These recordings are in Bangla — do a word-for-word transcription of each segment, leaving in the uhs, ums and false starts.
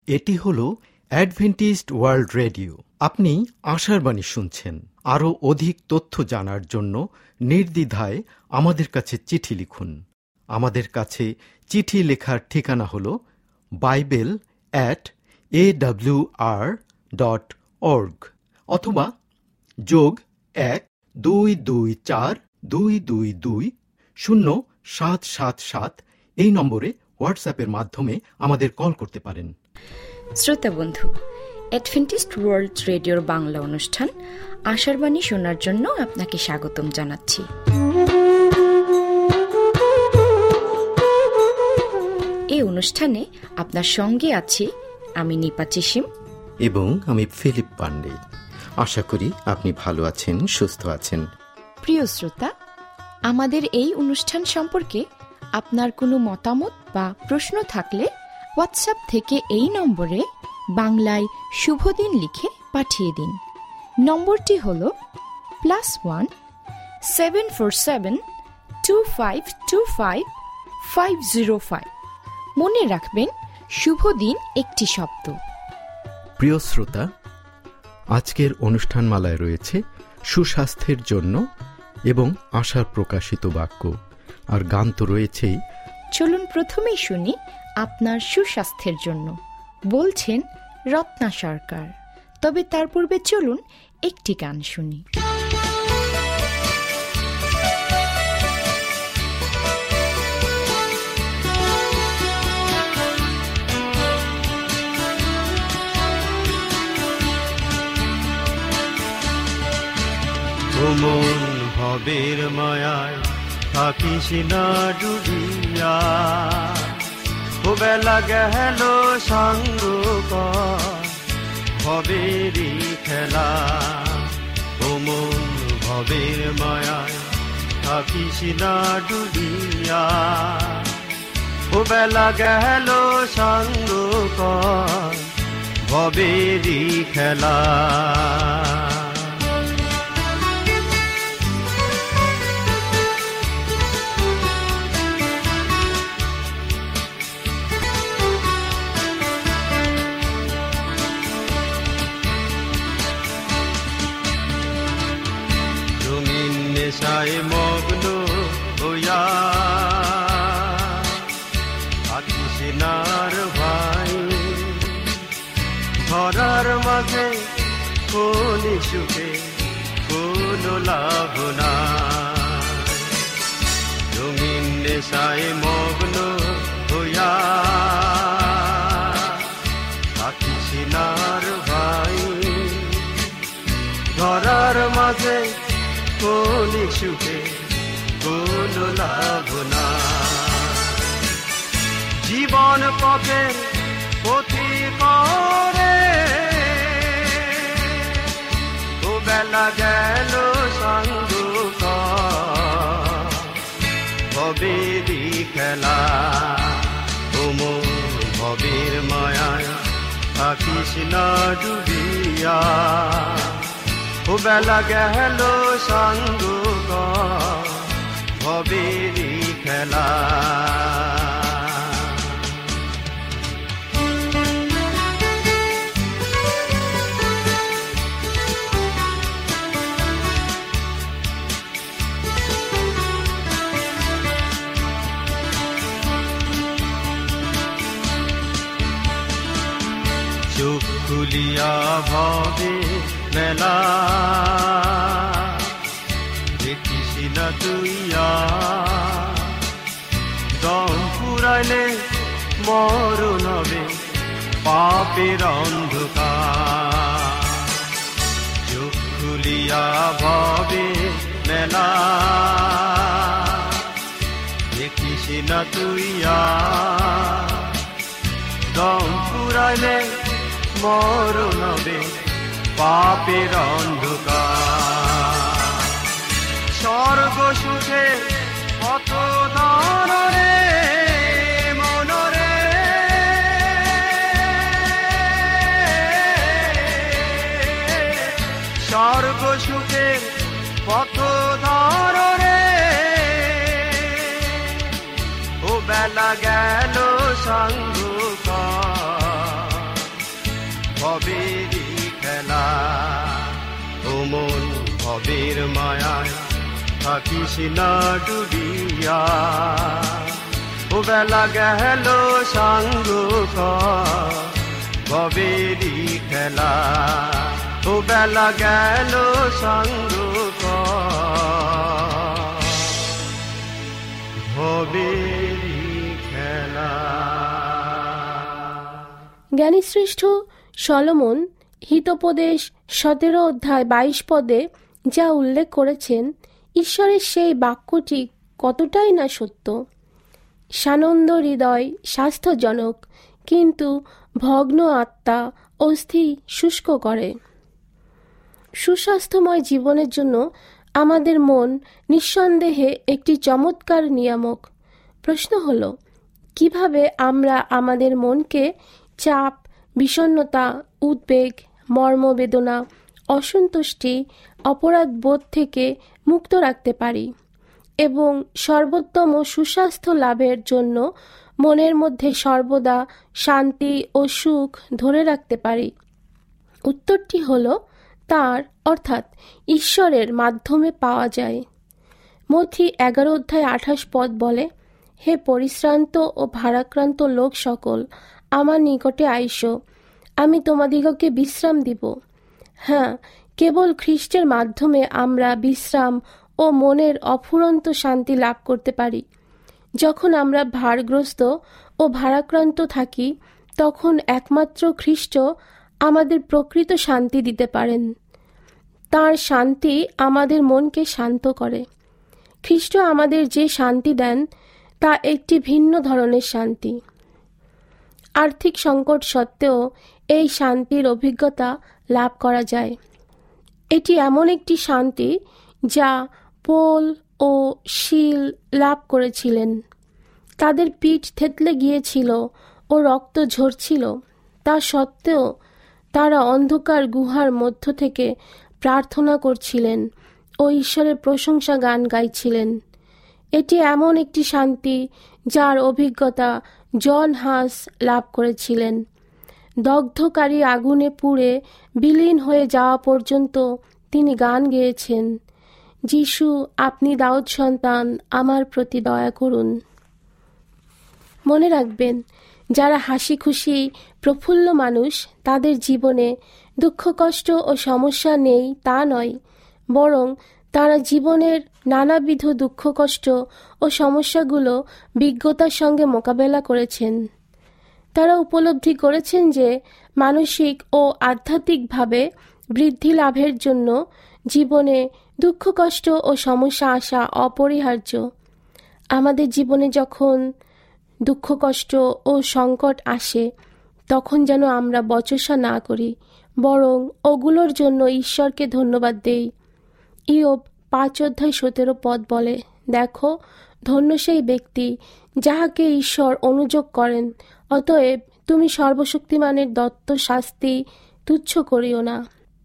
এটি হলো অ্যাডভেন্টিস্ট ওয়ার্ল্ড রেডিও। আপনি আশার বাণী শুনছেন। আরও অধিক তথ্য জানার জন্য নির্দ্বিধায় আমাদের কাছে চিঠি লিখুন। আমাদের কাছে চিঠি লেখার ঠিকানা হল bible at A W R dot org অথবা যোগ এক দুই দুই চার দুই দুই দুই শূন্য সাত সাত সাত এই নম্বরে হোয়াটসঅ্যাপের মাধ্যমে আমাদের কল করতে পারেন। শ্রোতা বন্ধু, অ্যাডভেন্টিস্ট ওয়ার্ল্ড রেডিওর বাংলা অনুষ্ঠান আশার বাণী শোনার জন্য আপনাকে স্বাগতম জানাচ্ছি। এই অনুষ্ঠানে আপনার সঙ্গে আছি আমি নিপা চিসিম এবং আমি ফিলিপ পান্ডে। আশা করি আপনি ভালো আছেন, সুস্থ আছেন। প্রিয় শ্রোতা, আমাদের এই অনুষ্ঠান সম্পর্কে আপনার কোনো মতামত বা প্রশ্ন থাকলে হোয়াটসঅ্যাপ থেকে এই নম্বরে বাংলায় শুভদিন লিখে পাঠিয়ে দিন। নম্বরটি হল plus one seven four seven two five two five five zero five. মনে রাখবেন, শুভদিন একটি শব্দ। প্রিয় শ্রোতা, আজকের অনুষ্ঠানমালায় রয়েছে সুস্বাস্থ্যের জন্য এবং আশার প্রকাশিত বাক্য, আর গান তো রয়েছেই। চলুন প্রথমেই শুনি আপনার সুস্বাস্থ্যের জন্য, বলছেন রত্না সরকার। তবে তার পূর্বে চলুন একটি গান শুনি। মন ভবের মায়ায় থাকিস না ডুবিয়া, ও বেলা গেল সাঙ্গ ভবেরই খেলা। ও মন ভবের মায়ায় থাকিস না ডুবিয়া, ও বেলা গেল সাঙ্গ ভবেরই খেলা। নেশায় মগ্ন হইয়া থাকিস নার ভাই, ধরার মাঝে কোন সুখে কোন লাভ নাই। রঙিন নেশায় মগ্ন হইয়া থাকিস নার ভাই, ধরার মাঝে কোন সুখে কোন লাভ না। জীবন পথে পথি করে ও বেলা গেল সাঙ্গ ভবেরই খেলা। ও মন ভবের মায়ায় থাকিস না ডুবিয়া, ও বেলা গেল সাঙ্গ ভবেরই খেলা। চোখ খুলিয়া ভবে মেলা দেখিস না তুইয়া, দম ফুরাইলে মরণ হবে পাপের অন্ধকার। চোখ খুলিয়া ভবে মেলা দেখিস না তুইয়া, দম ফুরাইলে মরণ হবে পাপের অন্ধকার। স্বর্গ সুখে কত ধরে মনরে, স্বর্গ সুখে কত ধরে ও বেলা গেল সাঙ্গ ভবেরই খেলা। ও মন ভবের মায়ায় থাকিস না ডুবিয়া, ও বেলা গেল সাঙ্গ ভবেরই খেলা, ও বেলা গেল সাঙ্গ ভবেরই খেলা। জ্ঞানীশ্রেষ্ঠ সলোমন হিতোপদেশ সতেরো অধ্যায় বাইশ পদে যা উল্লেখ করেছেন, ঈশ্বরের সেই বাক্যটি কতটাই না সত্য। সানন্দ হৃদয় স্বাস্থ্যজনক, কিন্তু ভগ্ন আত্মা অস্থি শুষ্ক করে। সুস্বাস্থ্যময় জীবনের জন্য আমাদের মন নিঃসন্দেহে একটি চমৎকার নিয়ামক। প্রশ্ন হল, কিভাবে আমরা আমাদের মনকে চাপ, বিষণ্ণতা, উদ্বেগ, মর্মবেদনা, অসন্তুষ্টি, অপরাধ বোধ থেকে মুক্ত রাখতে পারি এবং সর্বোত্তম সুস্বাস্থ্য লাভের জন্য মনের মধ্যে সর্বদা শান্তি ও সুখ ধরে রাখতে পারি? উত্তরটি হল, তার অর্থাৎ ঈশ্বরের মাধ্যমে পাওয়া যায়। মথি এগারো অধ্যায় আঠাশ পদ বলে, হে পরিশ্রান্ত ও ভারাক্রান্ত লোক সকল, আমার নিকটে আইসো, আমি তোমাদিগকে বিশ্রাম দিব। হ্যাঁ, কেবল খ্রিস্টের মাধ্যমে আমরা বিশ্রাম ও মনের অফুরন্ত শান্তি লাভ করতে পারি। যখন আমরা ভারগ্রস্ত ও ভারাক্রান্ত থাকি, তখন একমাত্র খ্রিস্ট আমাদের প্রকৃত শান্তি দিতে পারেন। তার শান্তি আমাদের মনকে শান্ত করে। খ্রিস্ট আমাদের যে শান্তি দেন তা একটি ভিন্ন ধরনের শান্তি। আর্থিক সংকট সত্ত্বেও এই শান্তির অভিজ্ঞতা লাভ করা যায়। এটি এমন একটি শান্তি যা পোল ও শিল লাভ করেছিলেন। তাদের পিঠ থেতলে গিয়েছিল ও রক্ত ঝরছিল, তা সত্ত্বেও তারা অন্ধকার গুহার মধ্য থেকে প্রার্থনা করছিলেন ও ঈশ্বরের প্রশংসা গান গাইছিলেন। এটি এমন একটি শান্তি যার অভিজ্ঞতা জন হাস লাভ করেছিলেন। দগ্ধকারী আগুনে পুড়ে বিলীন হয়ে যাওয়া পর্যন্ত তিনি গান গেয়েছেন, যিশু আপনি দাউদ সন্তান, আমার প্রতি দয়া করুন। মনে রাখবেন, যারা হাসি খুশি প্রফুল্ল মানুষ, তাদের জীবনে দুঃখ কষ্ট ও সমস্যা নেই তা নয়, বরং তারা জীবনের নানাবিধ দুঃখ কষ্ট ও সমস্যাগুলো বিজ্ঞতার সঙ্গে মোকাবেলা করেছেন। তারা উপলব্ধি করেছেন যে মানসিক ও আধ্যাত্মিকভাবে বৃদ্ধি লাভের জন্য জীবনে দুঃখ কষ্ট ও সমস্যা আসা অপরিহার্য। আমাদের জীবনে যখন দুঃখ কষ্ট ও সংকট আসে, তখন যেন আমরা বচসা না করি, বরং ওগুলোর জন্য ঈশ্বরকে ধন্যবাদ দেই। ইয়োব পাঁচ অধ্যায় সতেরো পদ বলে, দেখো, ধন্য সেই ব্যক্তি যাহাকে ঈশ্বর অনুযোগ করেন। অতএব তুমি সর্বশক্তিমানের দত্ত শাস্তি তুচ্ছ করিও না।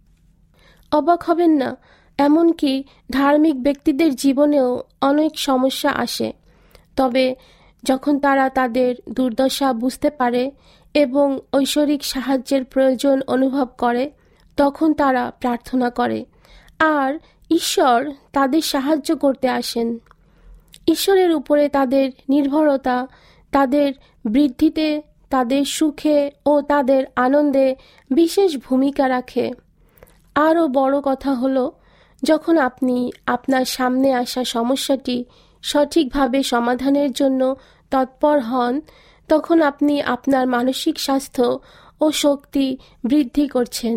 অবাক হবেন না, এমনকি ধার্মিক ব্যক্তিদের জীবনেও অনেক সমস্যা আসে। তবে যখন তারা তাদের দুর্দশা বুঝতে পারে এবং ঐশ্বরিক সাহায্যের প্রয়োজন অনুভব করে, তখন তারা প্রার্থনা করে আর ঈশ্বর তাদের সাহায্য করতে আসেন। ঈশ্বরের উপরে তাদের নির্ভরতা তাদের বৃদ্ধিতে, তাদের সুখে ও তাদের আনন্দে বিশেষ ভূমিকা রাখে। আরও বড় কথা হলো, যখন আপনি আপনার সামনে আসা সমস্যাটি সঠিকভাবে সমাধানের জন্য তৎপর হন, তখন আপনি আপনার মানসিক স্বাস্থ্য ও শক্তি বৃদ্ধি করছেন।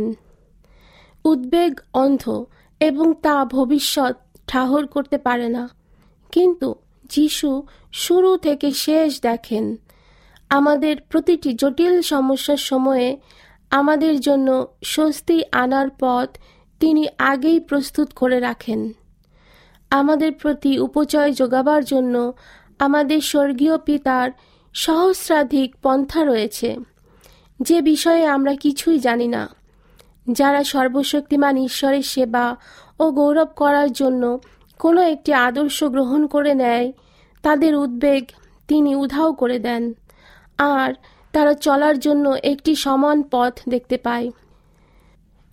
উদ্বেগ অন্ধ এবং তা ভবিষ্যৎ ঠাহর করতে পারে না, কিন্তু যিশু শুরু থেকে শেষ দেখেন। আমাদের প্রতিটি জটিল সমস্যার সময়ে আমাদের জন্য স্বস্তি আনার পথ তিনি আগেই প্রস্তুত করে রাখেন। আমাদের প্রতি উপচয় যোগাবার জন্য আমাদের স্বর্গীয় পিতার সহস্রাধিক পন্থা রয়েছে, যে বিষয়ে আমরা কিছুই জানি না। যারা সর্বশক্তিমান ঈশ্বরের সেবা ও গৌরব করার জন্য কোনো একটি আদর্শ গ্রহণ করে নেয়, তাদের উদ্বেগ তিনি উধাও করে দেন আর তারা চলার জন্য একটি সমান পথ দেখতে পায়।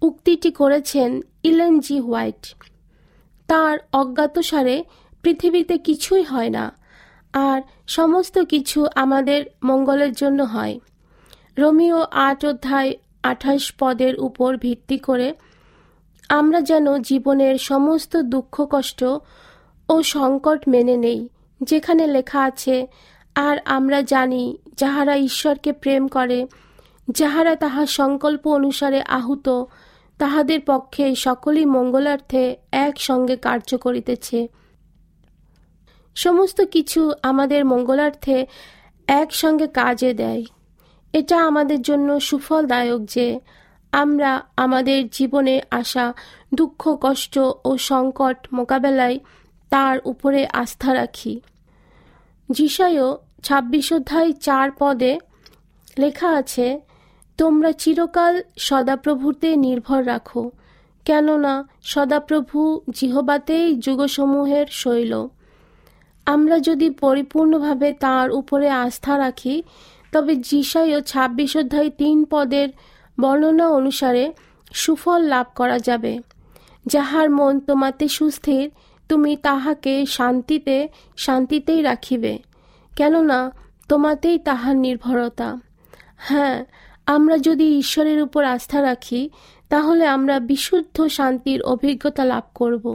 উক্তিটি করেছেন ইলেন জি হোয়াইট। তার অজ্ঞাতসারে পৃথিবীতে কিছুই হয় না, আর সমস্ত কিছু আমাদের মঙ্গলের জন্য হয়। রোমিও আট অধ্যায় আঠাশ পদের উপর ভিত্তি করে আমরা যেন জীবনের সমস্ত দুঃখ কষ্ট ও সংকট মেনে নেই, যেখানে লেখা আছে, আর আমরা জানি যাহারা ঈশ্বরকে প্রেম করে, যাহারা তাহার সংকল্প অনুসারে আহুত, তাহাদের পক্ষে সকলই মঙ্গলার্থে একসঙ্গে কার্য করিতেছে। সমস্ত কিছু আমাদের মঙ্গলার্থে একসঙ্গে কাজে দেয়। এটা আমাদের জন্য সুফলদায়ক যে আমরা আমাদের জীবনে আসা দুঃখ কষ্ট ও সংকট মোকাবেলায় তার উপরে আস্থা রাখি। যিশায় ছাব্বিশ অধ্যায় চার পদে লেখা আছে, তোমরা চিরকাল সদাপ্রভুতে নির্ভর রাখো, কেননা সদাপ্রভু জিহবাতেই যুগসমূহের শৈল। আমরা যদি পরিপূর্ণভাবে তার উপরে আস্থা রাখি, তবে যিশায় ছাব্বিশ অধ্যায় তিন পদের বর্ণনা অনুসারে সুফল লাভ করা যাবে। যাহার মন তোমাতে সুস্থির, তুমি তাহাকে শান্তিতে শান্তিতেই রাখিবে, কেননা তোমাতেই তাহার নির্ভরতা। হ্যাঁ, আমরা যদি ঈশ্বরের উপর আস্থা রাখি, তাহলে আমরা বিশুদ্ধ শান্তির অভিজ্ঞতা লাভ করব।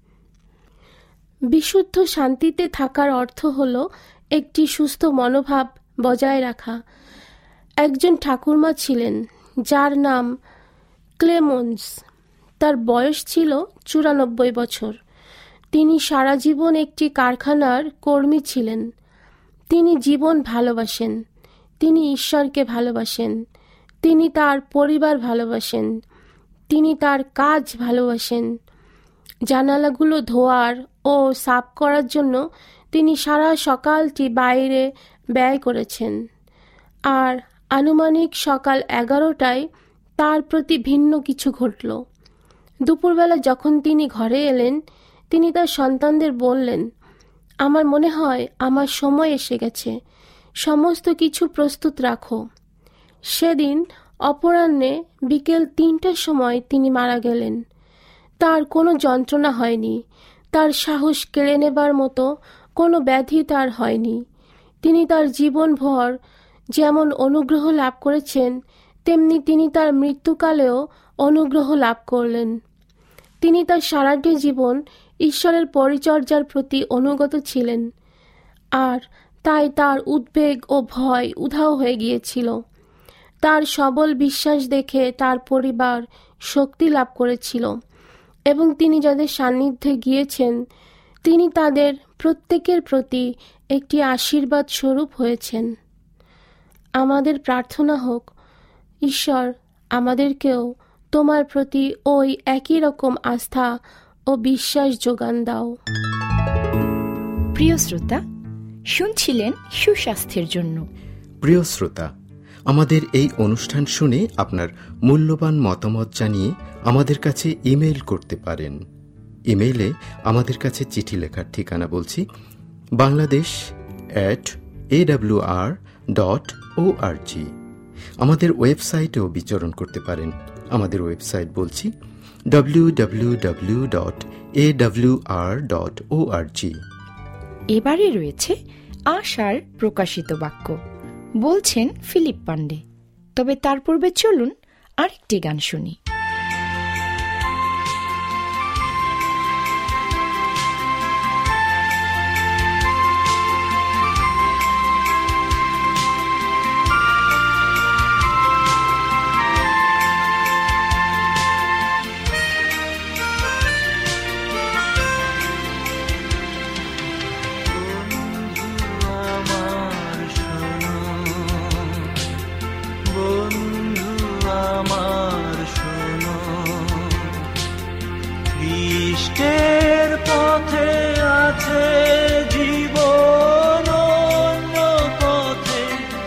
বিশুদ্ধ শান্তিতে থাকার অর্থ হল একটি সুস্থ মনোভাব বজায় রাখা। একজন ঠাকুরমা ছিলেন যার নাম ক্লেমন্স। তার বয়স ছিল চুরানব্বই বছর। তিনি সারা জীবন একটি কারখানার কর্মী ছিলেন। তিনি জীবন ভালোবাসেন, তিনি ঈশ্বরকে ভালোবাসেন, তিনি তার পরিবার ভালোবাসেন, তিনি তার কাজ ভালোবাসেন। জানালাগুলো ধোয়ার ও সাফ করার জন্য তিনি সারা সকালটি বাইরে ব্যয় করেছেন। আর আনুমানিক সকাল এগারোটায় তার প্রতি ভিন্ন কিছু ঘটল। দুপুরবেলা যখন তিনি ঘরে এলেন, তিনি তার সন্তানদের বললেন, আমার মনে হয় আমার সময় এসে গেছে, সমস্ত কিছু প্রস্তুত রাখো। সেদিন অপরাহ্নে বিকেল তিনটার সময় তিনি মারা গেলেন। তার কোনো যন্ত্রণা হয়নি, তার সাহস কেড়ে নেবার মতো কোনো ব্যাধি তার হয়নি। তিনি তার জীবনভর যেমন অনুগ্রহ লাভ করেছেন, তেমনি তিনি তার মৃত্যুকালেও অনুগ্রহ লাভ করলেন। তিনি তার সারাটি জীবন ঈশ্বরের পরিচর্যার প্রতি অনুগত ছিলেন, আর তাই তার উদ্বেগ ও ভয় উধাও হয়ে গিয়েছিল। তার সবল বিশ্বাস দেখে তার পরিবার শক্তি লাভ করেছিল, এবং তিনি যাদের সান্নিধ্যে গিয়েছেন, তিনি তাদের প্রত্যেকের প্রতি একটি আশীর্বাদ স্বরূপ হয়েছেন। আমাদের প্রার্থনা হোক, ঈশ্বর আমাদেরকেও তোমার প্রতি ওই একই রকম আস্থা ও বিশ্বাস যোগান দাও। প্রিয় শ্রোতা, শুনছিলেন সুস্বাস্থ্যের জন্য। প্রিয় শ্রোতা, আমাদের এই অনুষ্ঠান শুনে আপনার মূল্যবান মতামত জানিয়ে আমাদের কাছে ইমেইল করতে পারেন। ইমেইলে আমাদের কাছে চিঠি লেখার ঠিকানা বলছি, Bangladesh at A W R dot O R G. আমাদের ওয়েবসাইটেও বিচরণ করতে পারেন। আমাদের ওয়েবসাইট বলছি W W W dot A W R dot O R G. এবারে রয়েছে আশার প্রকাশিত বাক্য, বলছেন ফিলিপ পান্ডে। তবে তার পূর্বে চলুন আরেকটি গান শুনি। খ্রিস্টের পথে আছে জীবন, অন্য পথে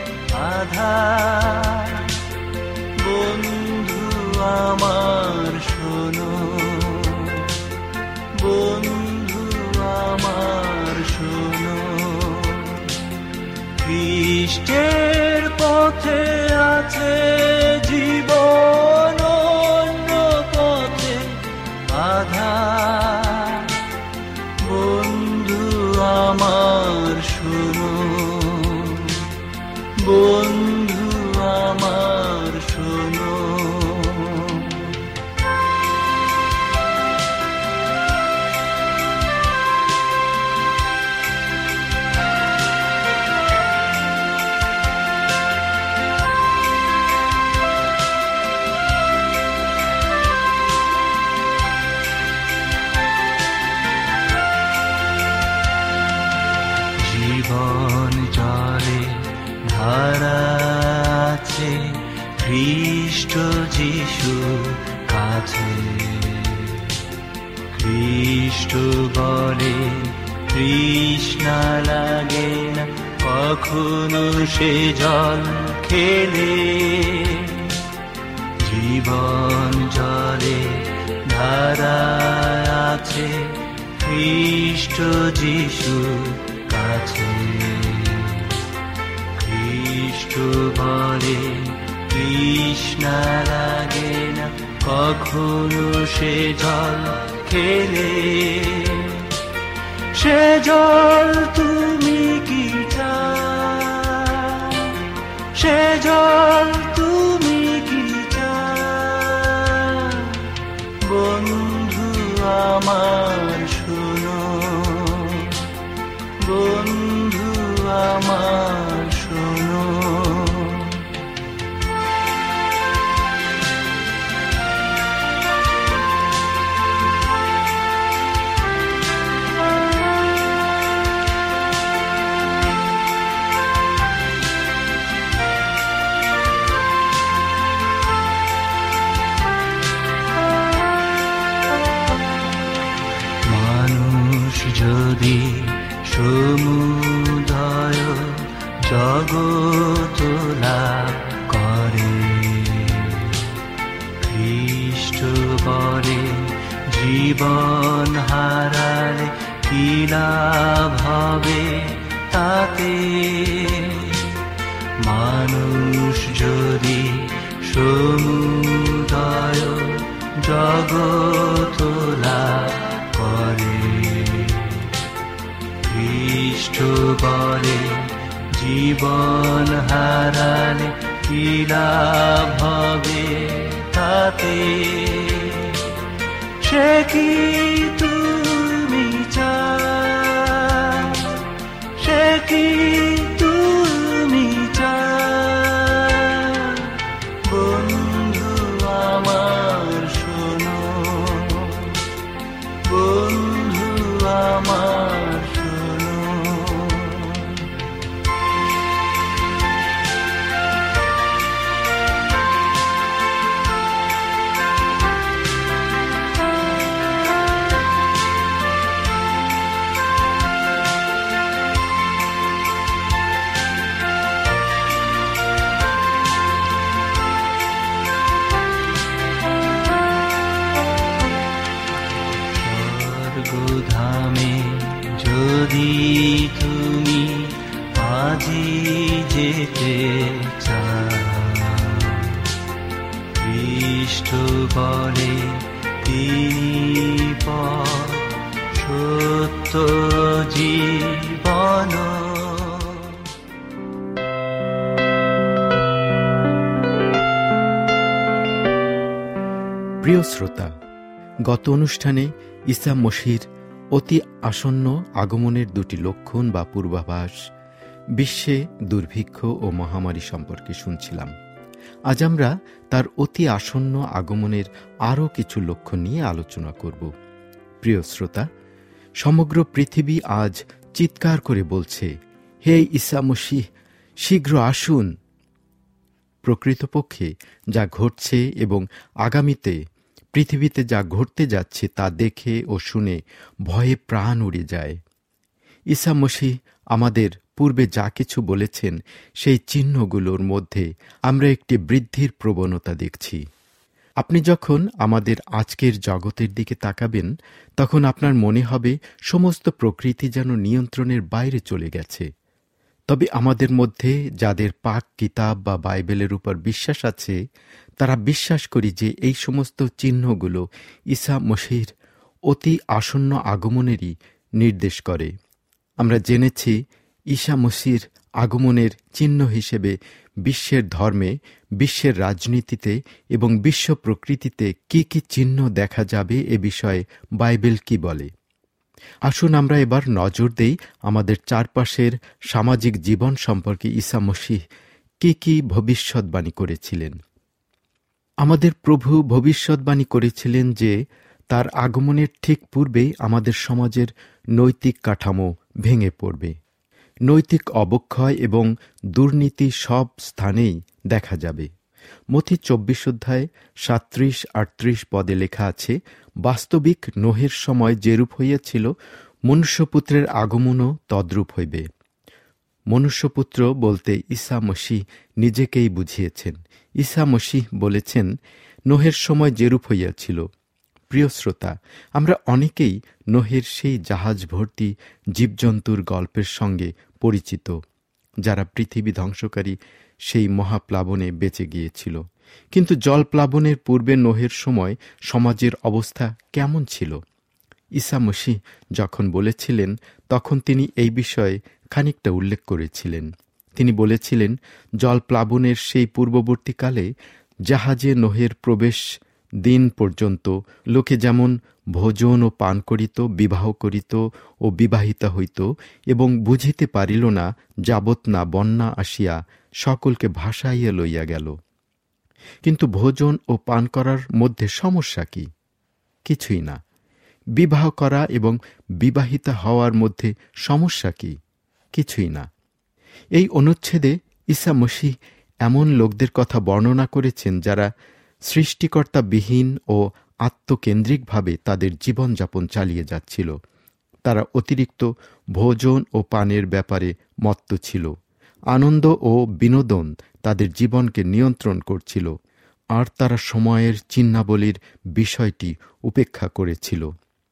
আধার। বন্ধু আমার শোনো, বন্ধু আমার শোনো, খ্রিস্টের পথে আছে জীবন, অন্য খ্রিস্ট যিশু কাছে। খ্রিস্ট বলে তৃষ্ণা লাগে না কখনো সে জল খেলে, জীবন জলে ধারা আছে খ্রিস্ট যিশু কাছে। খ্রিস্ট বলে তৃষ্ণা লাগে না কখনো সে জল খেলে, সে জল তুমি কি চাও, সে জল তুমি কি চাও। বন্ধু আমার শোনো, বন্ধু আমার শোনো। যদি সমুদয় জগৎ লাভ করে, খ্রিস্ট বলে জীবন হারালে কি লাভ হবে তাতে। মানুষ যদি সমুদয় জগৎ লাভ করে, খ্রিস্ট বলে জীবন হারালে কি লাভ হবে তাতে। সে কি তুমি চাও, সে কি তুমি চাও। বন্ধু আমার শোনো, বন্ধু আমার ধামে যদি তুমি আজি যেতে চাও, খ্রিস্ট বলে তিনি পথ সত্য জীবন। প্রিয় শ্রোতা, গত অনুষ্ঠানে ঈসা মসিহর অতি আসন্ন আগমনের দুটি লক্ষণ বা পূর্বাভাস, বিশ্বে দুর্ভিক্ষ ও মহামারী সম্পর্কে শুনছিলাম। আজ আমরা তার অতি আসন্ন আগমনের আরও কিছু লক্ষণ নিয়ে আলোচনা করব। প্রিয় শ্রোতা, সমগ্র পৃথিবী আজ চিৎকার করে বলছে, হে ঈসা মসিহ, শীঘ্র আসুন। প্রকৃতপক্ষে যা ঘটছে এবং আগামীতে পৃথিবীতে যা ঘটতে যাচ্ছে তা দেখে ও শুনে ভয়ে প্রাণ উড়ে যায়। ঈসা মসিহ আমাদের পূর্বে যা কিছু বলেছেন সেই চিহ্নগুলোর মধ্যে আমরা একটি বৃদ্ধির প্রবণতা দেখছি। আপনি যখন আমাদের আজকের জগতের দিকে তাকাবেন, তখন আপনার মনে হবে সমস্ত প্রকৃতি যেন নিয়ন্ত্রণের বাইরে চলে গেছে। তবে আমাদের মধ্যে যাদের পাক কিতাব বা বাইবেলের উপর বিশ্বাস আছে, তারা বিশ্বাস করি যে এই সমস্ত চিহ্নগুলো ঈসা মসিহর অতি আসন্ন আগমনেরই নির্দেশ করে। আমরা জেনেছি ঈসা মসিহর আগমনের চিহ্ন হিসেবে বিশ্বের ধর্মে, বিশ্বের রাজনীতিতে এবং বিশ্ব প্রকৃতিতে কি কি চিহ্ন দেখা যাবে এ বিষয়ে বাইবেল কি বলে। আসুন আমরা এবার নজর দেই আমাদের চারপাশের সামাজিক জীবন সম্পর্কে ঈসা মসিহ কি কি ভবিষ্যৎবাণী করেছিলেন। আমাদের প্রভু ভবিষ্যৎবাণী করেছিলেন যে তার আগমনের ঠিক পূর্বেই আমাদের সমাজের নৈতিক কাঠামো ভেঙে পড়বে। নৈতিক অবক্ষয় এবং দুর্নীতি সব স্থানেই দেখা যাবে। মথি চব্বিশ অধ্যায় সাঁত্রিশ আটত্রিশ পদে লেখা আছে, বাস্তবিক নোহের সময় যেরূপ হইয়াছিল, মনুষ্যপুত্রের আগমনও তদ্রূপ হইবে। মনুষ্যপুত্র বলতে ঈসা মসীহ নিজেকেই বুঝিয়েছেন। ঈসা মসীহ বলেছেন, নোহের সময় যেরূপ হইয়াছিল। প্রিয় শ্রোতা, আমরা অনেকেই নোহের সেই জাহাজ ভর্তি জীবজন্তুর গল্পের সঙ্গে পরিচিত, যারা পৃথিবী ধ্বংসকারী সেই মহাপ্লাবনে বেঁচে গিয়েছিল। কিন্তু জলপ্লাবনের পূর্বে নোহের সময় সমাজের অবস্থা কেমন ছিল? ঈসা মসীহ যখন বলেছিলেন, তখন তিনি এই বিষয়ে খানিকটা উল্লেখ করেছিলেন। তিনি বলেছিলেন, জলপ্লাবনের সেই পূর্ববর্তীকালে জাহাজে নোহের প্রবেশ দিন পর্যন্ত লোকে যেমন ভোজন ও পান করিত, বিবাহ করিত ও বিবাহিতা হইত, এবং বুঝিতে পারিল না যাবৎ না বন্যা আসিয়া সকলকে ভাসাইয়া লইয়া গেল। কিন্তু ভোজন ও পান করার মধ্যে সমস্যা কি? কিছুই না। বিবাহ করা এবং বিবাহিতা হওয়ার মধ্যে সমস্যা কি? কিছুই না। এই অনুচ্ছেদে ঈসা মসীহ এমন লোকদের কথা বর্ণনা করেছেন যারা সৃষ্টিকর্তাবিহীন ও আত্মকেন্দ্রিকভাবে তাদের জীবনযাপন চালিয়ে যাচ্ছিল। তারা অতিরিক্ত ভোজন ও পানের ব্যাপারে মত্ত ছিল। আনন্দ ও বিনোদন তাদের জীবনকে নিয়ন্ত্রণ করছিল, আর তারা সময়ের চিহ্নাবলীর বিষয়টি উপেক্ষা করেছিল।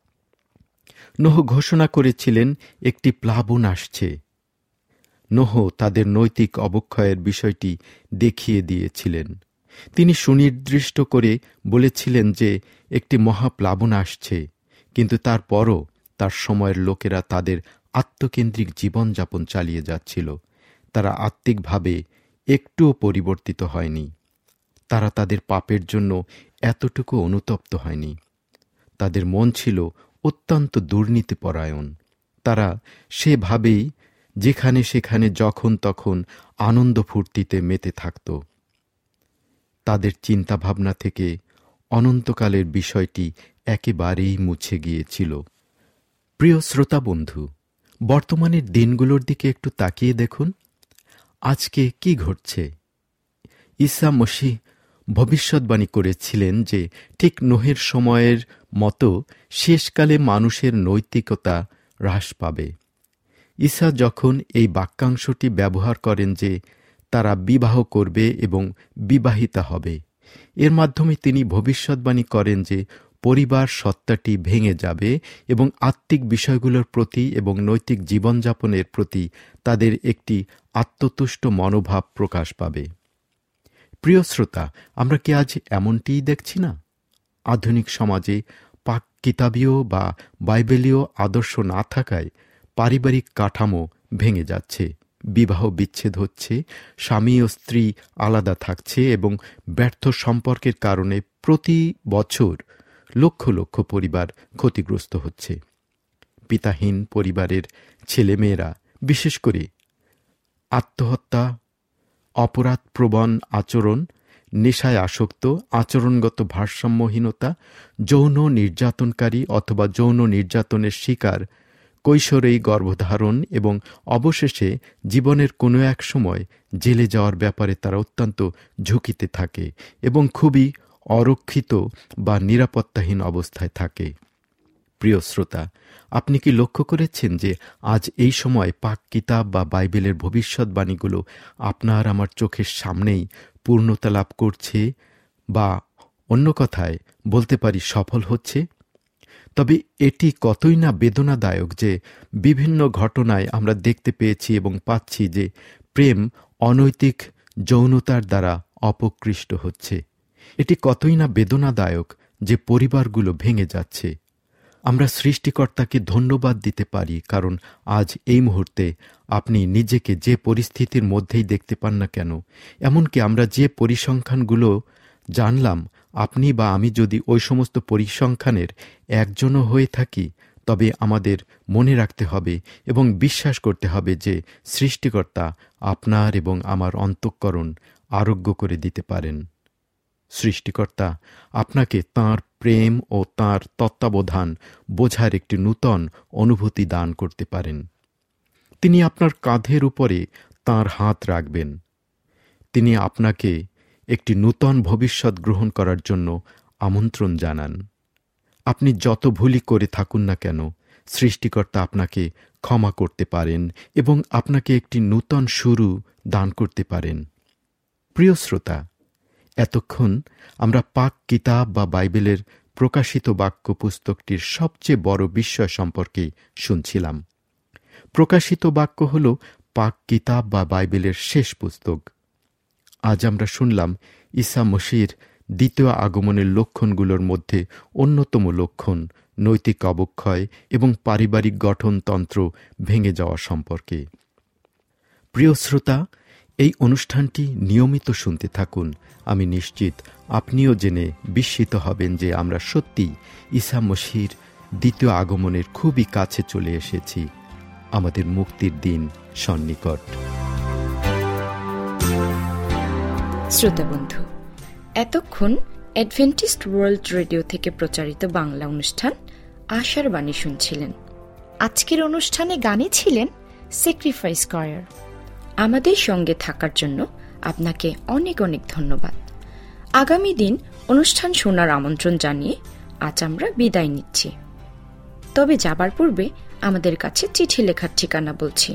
নোহ ঘোষণা করেছিলেন, একটি প্লাবন আসছে। নোহ তাদের নৈতিক অবক্ষয়ের বিষয়টি দেখিয়ে দিয়েছিলেন। তিনি সুনির্দিষ্ট করে বলেছিলেন যে একটি মহাপ্লাবন আসছে, কিন্তু তারপরও তার সময়ের লোকেরা তাদের আত্মকেন্দ্রিক জীবনযাপন চালিয়ে যাচ্ছিল। তারা আত্মিকভাবে একটুও পরিবর্তিত হয়নি। তারা তাদের পাপের জন্য এতটুকু অনুতপ্ত হয়নি। তাদের মন ছিল অত্যন্ত দুর্নীতিপরায়ণ। তারা সেভাবেই যেখানে সেখানে যখন তখন আনন্দ ফুর্তিতে মেতে থাকত। তাদের চিন্তাভাবনা থেকে অনন্তকালের বিষয়টি একেবারেই মুছে গিয়েছিল। প্রিয় শ্রোতা বন্ধু, বর্তমানের দিনগুলোর দিকে একটু তাকিয়ে দেখুন। আজকে কি ঘটছে? ঈসা মসীহ ভবিষ্যৎবাণী করেছিলেন যে ঠিক নোহের সময়ের মতো শেষকালে মানুষের নৈতিকতা হ্রাস পাবে। ঈসা যখন এই বাক্যাংশটি ব্যবহার করেন যে তারা বিবাহ করবে এবং বিবাহিতা হবে, এর মাধ্যমে তিনি ভবিষ্যৎবাণী করেন যে পরিবার সত্তাটি ভেঙে যাবে এবং আত্মিক বিষয়গুলোর প্রতি এবং নৈতিক জীবনযাপনের প্রতি তাদের একটি আত্মতুষ্ট মনোভাব প্রকাশ পাবে। প্রিয় শ্রোতা, আমরা কি আজ এমনটিই দেখছি না? আধুনিক সমাজে পাক কিতাবীয় বা বাইবেলীয় আদর্শ না থাকায় পারিবারিক কাঠামো ভেঙে যাচ্ছে, বিবাহ বিচ্ছেদ হচ্ছে, স্বামী ও স্ত্রী আলাদা থাকছে এবং ব্যর্থ সম্পর্কের কারণে প্রতি বছর লক্ষ লক্ষ পরিবার ক্ষতিগ্রস্ত হচ্ছে। পিতাহীন পরিবারের ছেলেমেয়েরা বিশেষ করে আত্মহত্যা, অপরাধপ্রবণ আচরণ, নেশায় আসক্ত, আচরণগত ভারসাম্যহীনতা, যৌন নির্যাতনকারী অথবা যৌন নির্যাতনের শিকার, কৈশোরেই গর্ভধারণ এবং অবশেষে জীবনের কোনো এক সময় জেলে যাওয়ার ব্যাপারে তারা অত্যন্ত ঝুঁকিতে থাকে এবং খুবই অরক্ষিত বা নিরাপত্তাহীন অবস্থায় থাকে। প্রিয় শ্রোতা, আপনি কি লক্ষ্য করেছেন যে আজ এই সময় পাক কিতাব বা বাইবেলের ভবিষ্যৎবাণীগুলো আপনার আমার চোখের সামনেই পূর্ণতা লাভ করছে, বা অন্য কথায় বলতে পারি সফল হচ্ছে? তবে এটি কতই না বেদনাদায়ক যে বিভিন্ন ঘটনায় আমরা দেখতে পেয়েছি এবং পাচ্ছি যে প্রেম অনৈতিক যৌনতার দ্বারা অপকৃষ্ট হচ্ছে। এটি কতই না বেদনাদায়ক যে পরিবারগুলো ভেঙে যাচ্ছে। আমরা সৃষ্টিকর্তাকে ধন্যবাদ দিতে পারি, কারণ আজ এই মুহূর্তে আপনি নিজেকে যে পরিস্থিতির মধ্যেই দেখতে পান না কেন, এমনকি আমরা যে পরিসংখ্যানগুলো জানলাম, আপনি বা আমি যদি ওই সমস্ত পরিসংখ্যানের একজনও হয়ে থাকি, তবে আমাদের মনে রাখতে হবে এবং বিশ্বাস করতে হবে যে সৃষ্টিকর্তা আপনার এবং আমার অন্তঃকরণ আরোগ্য করে দিতে পারেন। সৃষ্টিকর্তা আপনাকে তাঁর প্রেম ও তাঁর তত্ত্বাবধান বোঝার একটি নূতন অনুভূতি দান করতে পারেন। তিনি আপনার কাঁধের উপরে তাঁর হাত রাখবেন। তিনি আপনাকে একটি নূতন ভবিষ্যৎ গ্রহণ করার জন্য আমন্ত্রণ জানান। আপনি যত ভুলই করে থাকুন না কেন, সৃষ্টিকর্তা আপনাকে ক্ষমা করতে পারেন এবং আপনাকে একটি নূতন শুরু দান করতে পারেন। প্রিয় শ্রোতা, এতক্ষণ আমরা পাক কিতাব বা বাইবেলের প্রকাশিত বাক্য পুস্তকটির সবচেয়ে বড় বিস্ময় সম্পর্কে শুনছিলাম। প্রকাশিত বাক্য হল পাক কিতাব বা বাইবেলের শেষ পুস্তক। আজ আমরা শুনলাম ঈসা মসীহর দ্বিতীয় আগমনের লক্ষণগুলোর মধ্যে অন্যতম লক্ষণ নৈতিক অবক্ষয় এবং পারিবারিক গঠনতন্ত্র ভেঙে যাওয়া সম্পর্কে। প্রিয় শ্রোতা, এই অনুষ্ঠানটি নিয়মিত শুনতে থাকুন। আমি নিশ্চিত আপনিও জেনে বিস্মিত হবেন যে আমরা সত্যিই ঈসা মসীহর দ্বিতীয় আগমনের খুবই কাছে চলে এসেছি। আমাদের মুক্তির দিন সন্নিকট। শ্রোতা বন্ধু, এতক্ষণ অ্যাডভেন্টিস্ট ওয়ার্ল্ড রেডিও থেকে প্রচারিত বাংলা অনুষ্ঠান আশার বাণী শুনছিলেন। আজকের অনুষ্ঠানে গানে ছিলেন স্যাক্রিফাইস কয়ার। আমাদের সঙ্গে থাকার জন্য আপনাকে অনেক অনেক ধন্যবাদ। আগামী দিন অনুষ্ঠান শোনার আমন্ত্রণ জানিয়ে আজ আমরা বিদায় নিচ্ছি। তবে যাবার পূর্বে আমাদের কাছে চিঠি লেখার ঠিকানা বলছি।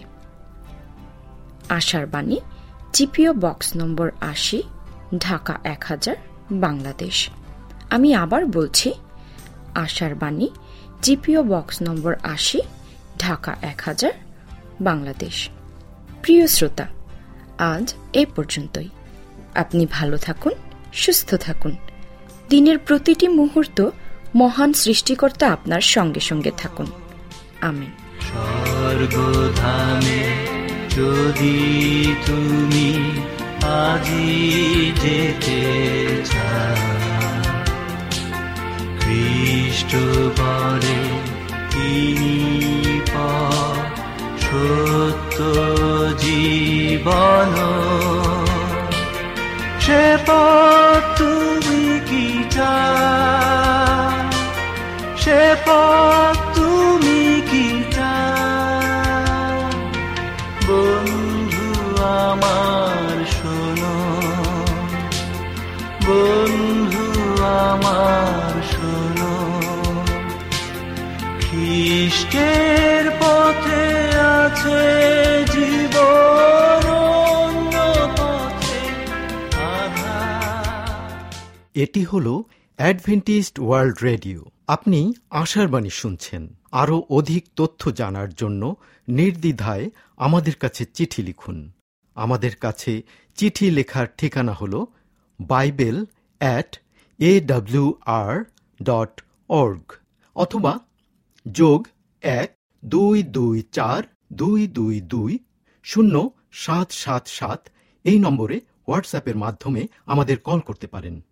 আশার বাণী, জিপিও বক্স নম্বর আশি, ঢাকা এক হাজার, বাংলাদেশ। আমি আবার বলছি, আশার বাণী, জিপিও বক্স নম্বর আশি, ঢাকা এক হাজার, বাংলাদেশ। প্রিয় শ্রোতা, আজ এ পর্যন্তই। আপনি ভালো থাকুন, সুস্থ থাকুন। দিনের প্রতিটি মুহূর্ত মহান সৃষ্টিকর্তা আপনার সঙ্গে সঙ্গে থাকুন। আমেন। স্বর্গধামে যদি তুমি আজি যেতে চাও, খ্রিস্ট বলে তিনি পথ, সত্য, জীবন, সে পথ তুমি কি চাও, সে পথ তুমি কি চাও? বন্ধু আমার শোনো, বন্ধু আমার শোনো, খ্রিস্টের পথে আছে জীবন, অন্য পথে আধার। এটি হল অ্যাডভেন্টিস্ট ওয়ার্ল্ড রেডিও। আপনি আশার বাণী শুনছেন। আরও অধিক তথ্য জানার জন্য নির্দ্বিধায় আমাদের কাছে চিঠি লিখুন। আমাদের কাছে চিঠি লেখার ঠিকানা হল bible at A W R dot org অথবা যোগ এক দুই দুই চার দুই দুই দুই শূন্য সাত সাত সাত এই নম্বরে হোয়াটসঅ্যাপের মাধ্যমে আমাদের কল করতে পারেন।